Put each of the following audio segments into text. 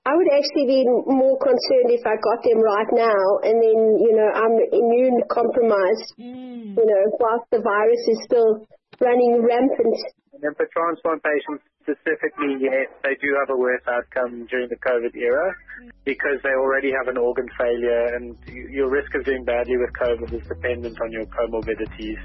I would actually be more concerned if I got them right now and then, I'm immune compromised, whilst the virus is still running rampant. And then for transplant patients specifically, yes, they do have a worse outcome during the COVID era because they already have an organ failure, and your risk of doing badly with COVID is dependent on your comorbidities.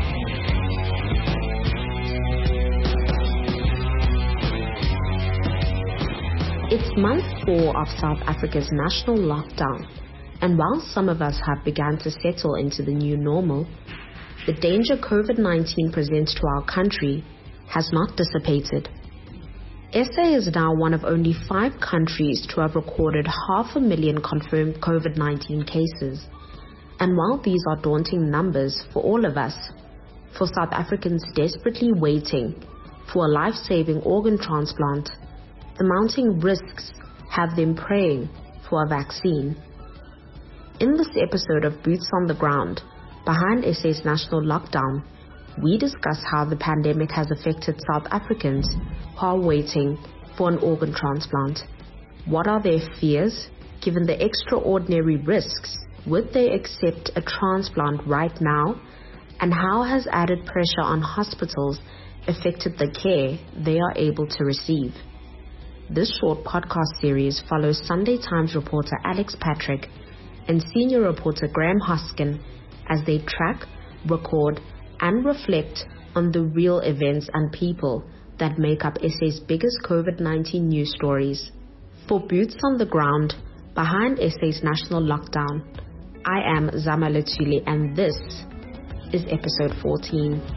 It's month 4 of South Africa's national lockdown, and while some of us have begun to settle into the new normal, the danger COVID-19 presents to our country has not dissipated. SA is now one of only 5 countries to have recorded 500,000 confirmed COVID-19 cases. And while these are daunting numbers for all of us, for South Africans desperately waiting for a life-saving organ transplant, the mounting risks have them praying for a vaccine. In this episode of Boots on the Ground, behind SA's national lockdown, we discuss how the pandemic has affected South Africans who are waiting for an organ transplant. What are their fears given the extraordinary risks? Would they accept a transplant right now? And how has added pressure on hospitals affected the care they are able to receive? This short podcast series follows Sunday Times reporter Alex Patrick and senior reporter Graham Hoskin as they track, record, and reflect on the real events and people that make up SA's biggest COVID-19 news stories. For Boots on the Ground, behind SA's national lockdown, I am Zama Letuli, and this is episode 14.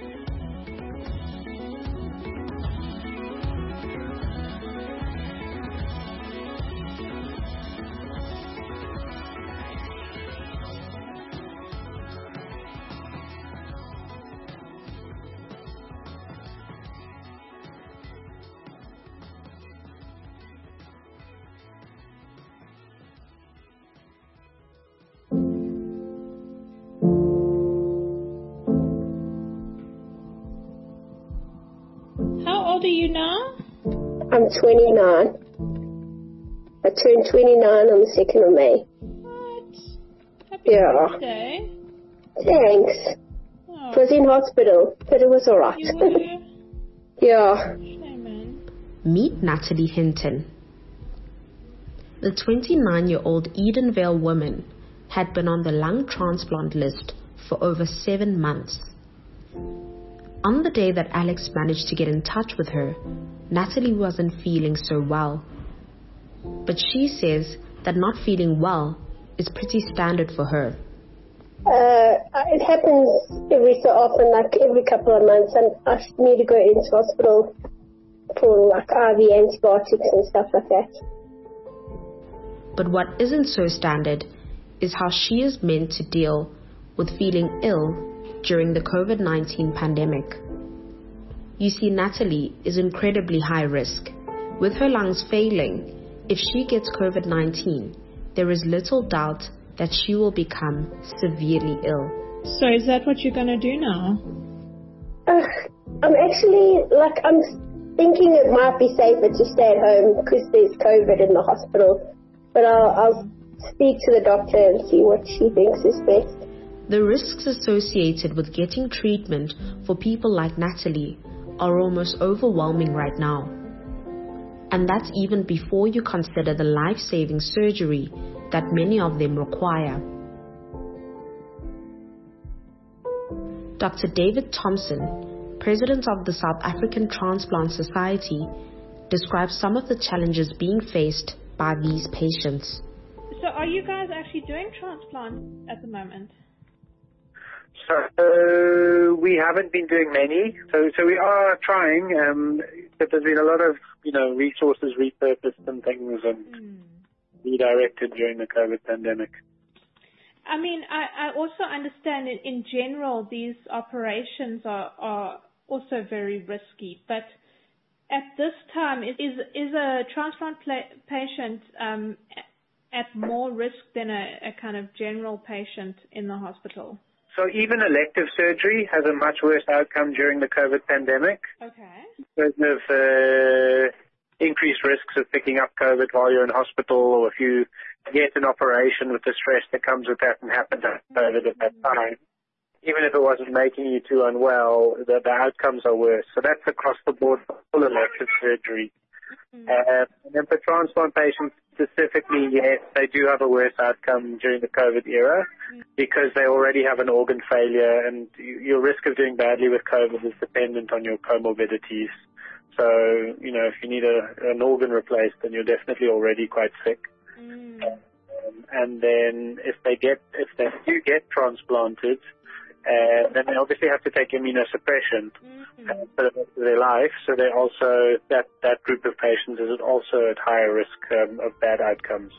How old are you now? I'm 29. I turned 29 on the 2nd of May. What? Happy birthday. Thanks. Oh. It was in hospital, but it was alright. You were? Yeah. Shame, man. Meet Natalie Hinton. The 29-year-old Edenvale woman had been on the lung transplant list for over 7 months. On the day that Alex managed to get in touch with her, Natalie wasn't feeling so well. But she says that not feeling well is pretty standard for her. It happens every so often, like every couple of months, and I need to go into hospital for like IV antibiotics and stuff like that. But what isn't so standard is how she is meant to deal with feeling ill during the COVID-19 pandemic. You see, Natalie is incredibly high risk. With her lungs failing, if she gets COVID-19, there is little doubt that she will become severely ill. So is that what you're going to do now? I'm actually, I'm thinking it might be safer to stay at home because there's COVID in the hospital. But I'll speak to the doctor and see what she thinks is best. The risks associated with getting treatment for people like Natalie are almost overwhelming right now. And that's even before you consider the life-saving surgery that many of them require. Dr. David Thompson, president of the South African Transplant Society, describes some of the challenges being faced by these patients. So are you guys actually doing transplants at the moment? So we haven't been doing many. So we are trying, but there's been a lot of, resources repurposed and things and redirected during the COVID pandemic. I mean, I also understand in general these operations are also very risky, but at this time, is a transplant patient at more risk than a kind of general patient in the hospital? So even elective surgery has a much worse outcome during the COVID pandemic. Okay. Because of increased risks of picking up COVID while you're in hospital, or if you get an operation with the stress that comes with that and happen to have COVID at that time. Even if it wasn't making you too unwell, the outcomes are worse. So that's across the board for full elective surgery. And then for transplant patients specifically, yes, they do have a worse outcome during the COVID era because they already have an organ failure, and your risk of doing badly with COVID is dependent on your comorbidities. So, if you need an organ replaced, then you're definitely already quite sick. And then if they do get transplanted, then they obviously have to take immunosuppression for the rest of their life. So they also, that group of patients is also at higher risk of bad outcomes.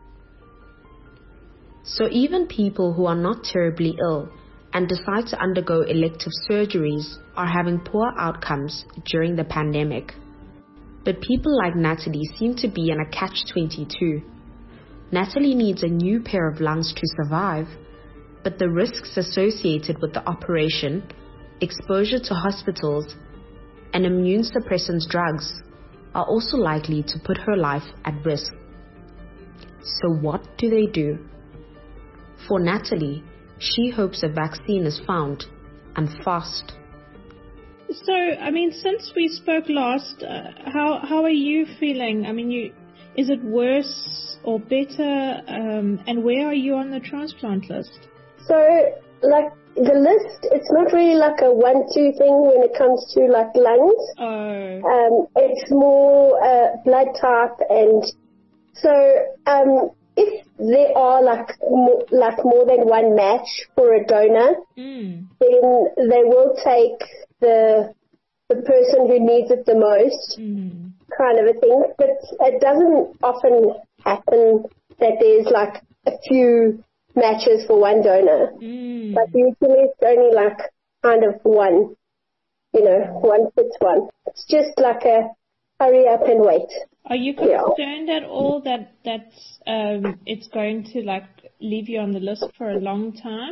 So even people who are not terribly ill and decide to undergo elective surgeries are having poor outcomes during the pandemic. But people like Natalie seem to be in a catch-22. Natalie needs a new pair of lungs to survive, but the risks associated with the operation, exposure to hospitals, and immune suppressant drugs are also likely to put her life at risk. So what do they do? For Natalie, she hopes a vaccine is found, and fast. So, since we spoke last, how are you feeling? Is it worse or better? And where are you on the transplant list? So, the list, it's not really like a 1-2 thing when it comes to lungs. Oh. It's more blood type, and so if there are more than one match for a donor, then they will take the person who needs it the most, kind of a thing. But it doesn't often happen that there's a few matches for one donor. But usually it's only kind of one, one fits one. It's just like a hurry up and wait. Are you concerned at all that it's going to leave you on the list for a long time?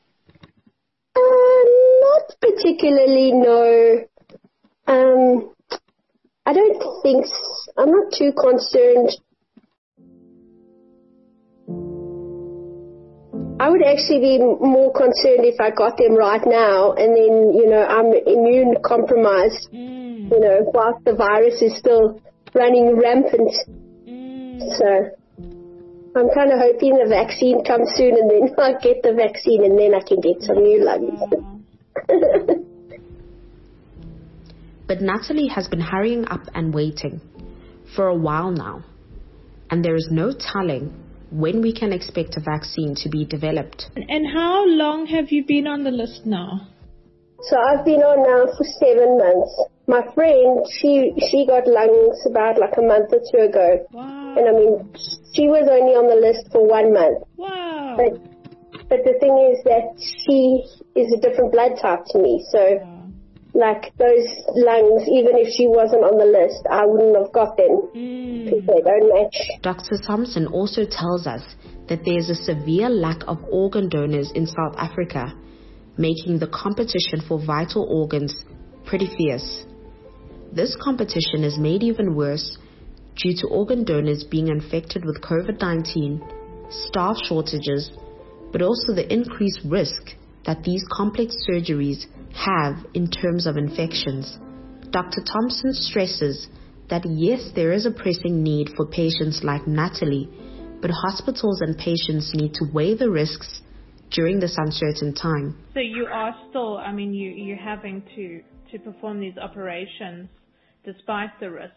Not particularly, no. I don't think I'm not too concerned. I would actually be more concerned if I got them right now and then, I'm immune compromised, whilst the virus is still running rampant. So I'm kind of hoping the vaccine comes soon, and then I get the vaccine and then I can get some new lungs. But Natalie has been hurrying up and waiting for a while now, and there is no telling when we can expect a vaccine to be developed. And how long have you been on the list now? So I've been on now for 7 months. My friend, she got lungs about a month or 2 ago. Wow. And she was only on the list for 1 month. Wow. But the thing is that she is a different blood type to me. So those lungs, even if she wasn't on the list, I wouldn't have got them because they don't match. Dr. Thompson also tells us that there is a severe lack of organ donors in South Africa, making the competition for vital organs pretty fierce. This competition is made even worse due to organ donors being infected with COVID-19, staff shortages, but also the increased risk that these complex surgeries have in terms of infections. Dr. Thompson stresses that yes, there is a pressing need for patients like Natalie, but hospitals and patients need to weigh the risks during this uncertain time. So you are still, you're having to perform these operations despite the risks.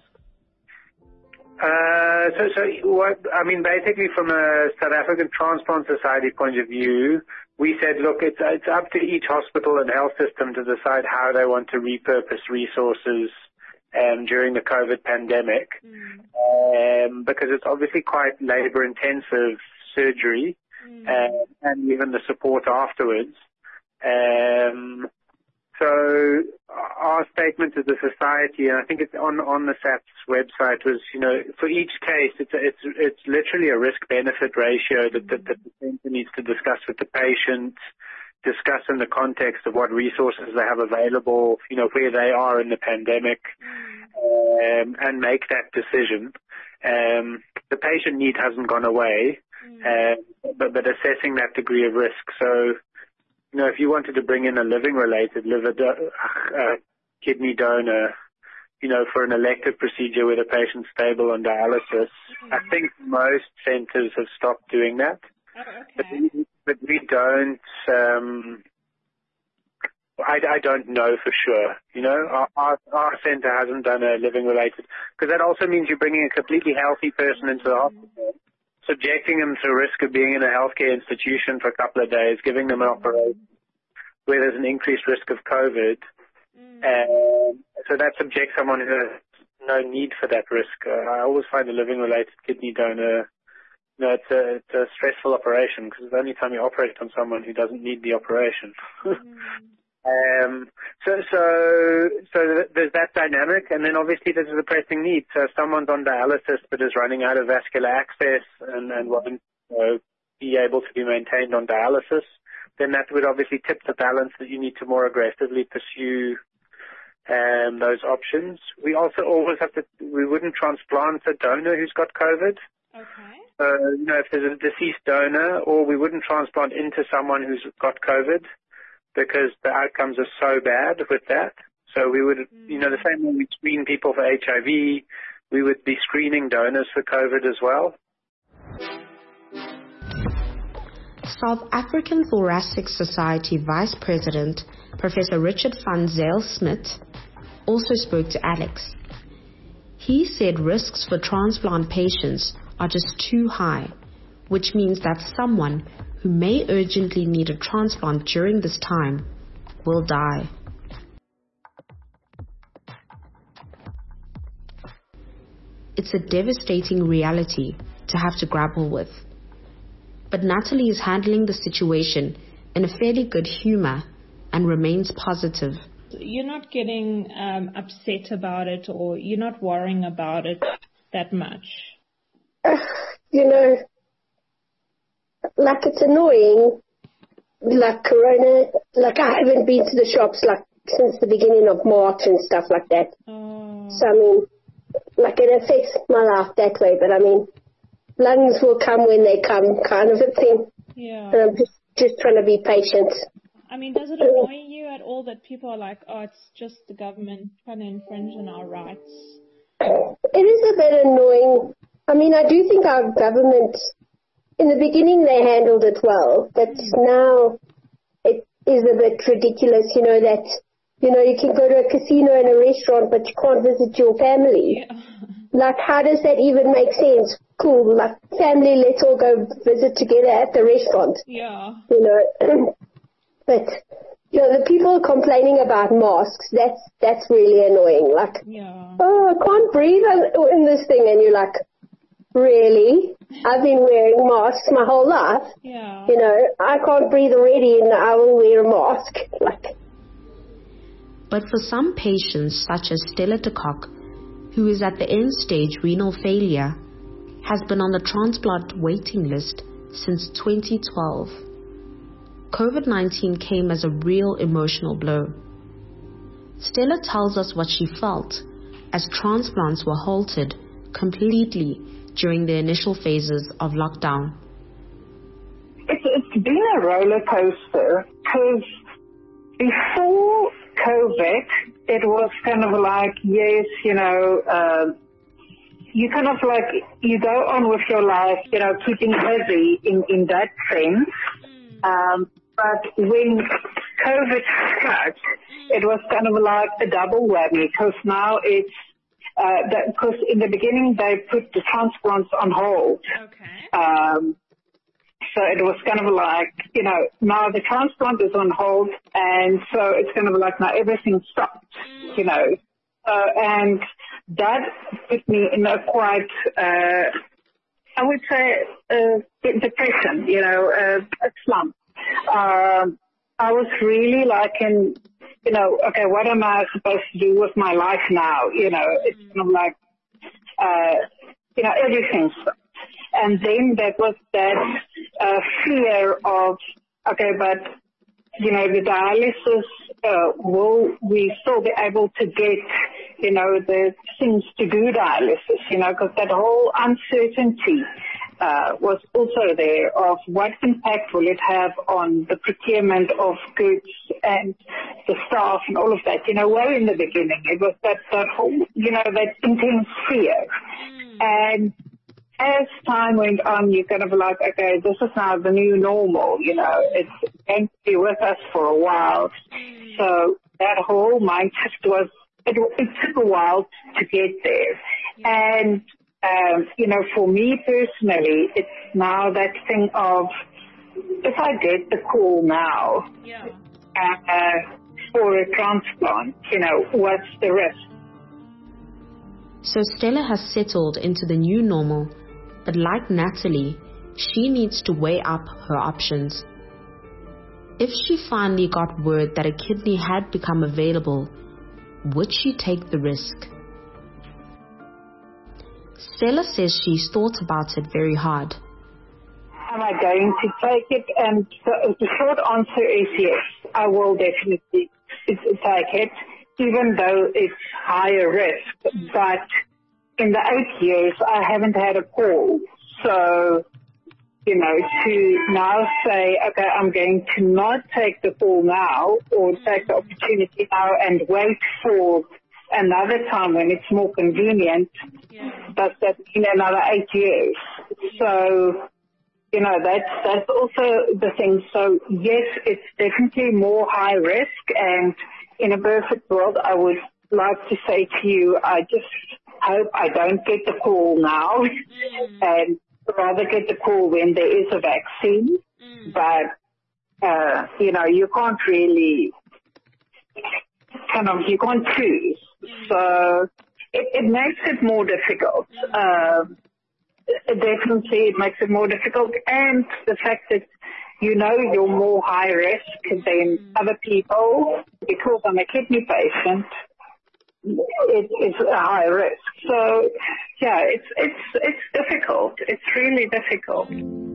Basically from a South African Transplant Society point of view, we said, look, it's up to each hospital and health system to decide how they want to repurpose resources during the COVID pandemic, because it's obviously quite labor-intensive surgery and even the support afterwards. So our statement as a society, and I think it's on the SAP's website, was, for each case, it's literally a risk-benefit ratio that the center needs to discuss with the patient discuss in the context of what resources they have available, where they are in the pandemic, and make that decision. The patient need hasn't gone away, but assessing that degree of risk. So, if you wanted to bring in a living-related kidney donor, for an elective procedure with a patient stable on dialysis, I think most centres have stopped doing that. Oh, okay. But we don't. I don't know for sure. Our centre hasn't done a living-related, because that also means you're bringing a completely healthy person into the hospital, subjecting them to the risk of being in a healthcare institution for a couple of days, giving them an operation where there's an increased risk of COVID. So that subjects someone who has no need for that risk. I always find a living-related kidney donor, it's a stressful operation, because it's the only time you operate on someone who doesn't need the operation. So there's that dynamic, and then obviously there's a pressing need. So if someone's on dialysis but is running out of vascular access and won't be able to be maintained on dialysis, then that would obviously tip the balance that you need to more aggressively pursue those options. We also always we wouldn't transplant a donor who's got COVID. Okay. If there's a deceased donor, or we wouldn't transplant into someone who's got COVID, because the outcomes are so bad with that. So we would, the same way we screen people for HIV, we would be screening donors for COVID as well. South African Thoracic Society Vice President, Professor Richard van Zyl-Smit, also spoke to Alex. He said risks for transplant patients are just too high, which means that someone who may urgently need a transplant during this time will die. It's a devastating reality to have to grapple with. But Natalie is handling the situation in a fairly good humor and remains positive. You're not getting upset about it, or you're not worrying about it that much? Like, it's annoying, like Corona, like I haven't been to the shops like since the beginning of March and stuff like that. Oh. So I mean, like, it affects my life that way, but I mean, lungs will come when they come, kind of a thing. Yeah. And I'm just trying to be patient. I mean, does it annoy you at all that people are like, oh, it's just the government trying to infringe on our rights? It is a bit annoying. I mean, I do think our government, in the beginning they handled it well, but now it is a bit ridiculous, that, you can go to a casino and a restaurant, but you can't visit your family. Yeah. Like, how does that even make sense? Cool, like, family, let's all go visit together at the restaurant. Yeah. But, the people complaining about masks, that's really annoying. Like, yeah. Oh, I can't breathe in this thing, and you're like, really? I've been wearing masks my whole life. Yeah. I can't breathe already, and I will wear a mask. But for some patients, such as Stella de Kock, who is at the end stage renal failure, has been on the transplant waiting list since 2012. COVID-19 came as a real emotional blow. Stella tells us what she felt as transplants were halted completely during the initial phases of lockdown. It's been a roller coaster, because before COVID, it was kind of like, yes, you kind of like, you go on with your life, keeping busy in that sense. But when COVID struck, it was kind of like a double whammy, because now it's, because in the beginning they put the transplants on hold. Okay. So it was kind of like, now the transplant is on hold, and so it's kind of like now everything stopped, and that put me in a quite, I would say, depression, a slump. I was really like okay, what am I supposed to do with my life now? It's kind of like, everything stopped. And then there was that fear of, okay, but the dialysis, will we still be able to get, the things to do dialysis, because that whole uncertainty was also there of what impact will it have on the procurement of goods and the staff and all of that. Well, in the beginning, it was that whole, that intense fear. And as time went on, you're kind of like, okay, this is now the new normal, it's going to be with us for a while. So that whole mindset was, it took a while to get there. And, for me personally, it's now that thing of, if I get the call now for a transplant, what's the risk? So Stella has settled into the new normal, but like Natalie, she needs to weigh up her options. If she finally got word that a kidney had become available, would she take the risk? Stella says she's thought about it very hard. Am I going to take it? And the short answer is yes, I will definitely take it, even though it's higher risk. But in the 8 years, I haven't had a call. So, to now say, okay, I'm going to not take the call now or take the opportunity now and wait for another time when it's more convenient, does that mean another 8 years? So, that's also the thing. So, yes, it's definitely more high risk, and in a perfect world, I would like to say to you, I just hope I don't get the call now and rather get the call when there is a vaccine. But, you can't really you can't choose. So it makes it more difficult. Definitely it makes it more difficult. And the fact that, you're more high risk than other people because I'm a kidney patient, it's a high risk. So, yeah, it's difficult. It's really difficult.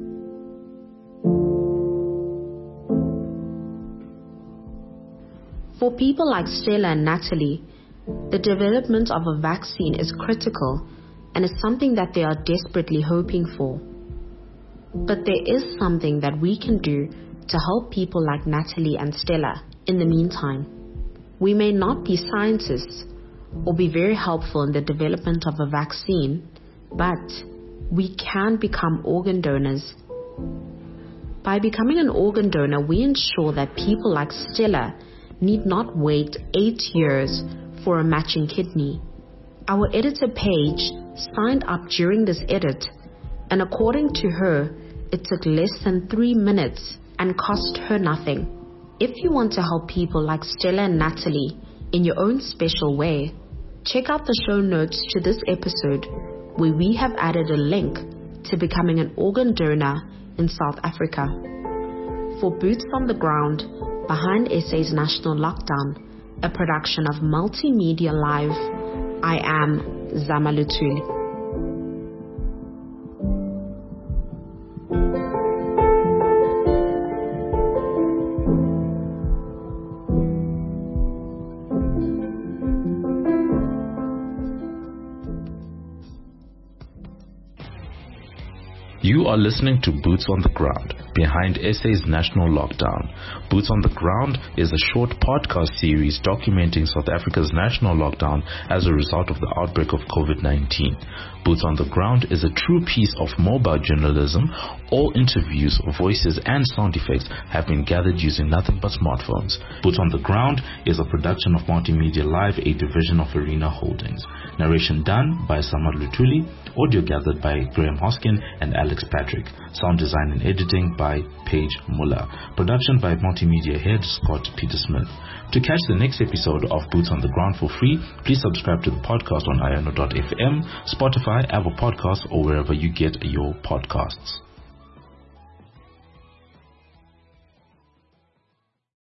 For people like Stella and Natalie, the development of a vaccine is critical and is something that they are desperately hoping for. But there is something that we can do to help people like Natalie and Stella in the meantime. We may not be scientists or be very helpful in the development of a vaccine, but we can become organ donors. By becoming an organ donor, we ensure that people like Stella need not wait 8 years for a matching kidney. Our editor Paige signed up during this edit, and according to her, it took less than 3 minutes and cost her nothing. If you want to help people like Stella and Natalie in your own special way, check out the show notes to this episode where we have added a link to becoming an organ donor in South Africa. For Boots on the Ground, Behind SA's National Lockdown, a production of Multimedia Live, I am Zama Luthuli. You are listening to Boots on the Ground, Behind SA's National Lockdown. Boots on the Ground is a short podcast series documenting South Africa's national lockdown as a result of the outbreak of COVID-19. Boots on the Ground is a true piece of mobile journalism. All interviews, voices, and sound effects have been gathered using nothing but smartphones. Boots on the Ground is a production of Multimedia Live, a division of Arena Holdings. Narration done by Samad Luthuli, audio gathered by Graham Hoskin and Alex Patrick. Sound design and editing by Paige Muller. Production by Multimedia Head Scott Peter Smith. To catch the next episode of Boots on the Ground for free, please subscribe to the podcast on iono.fm, Spotify, Apple Podcasts, or wherever you get your podcasts.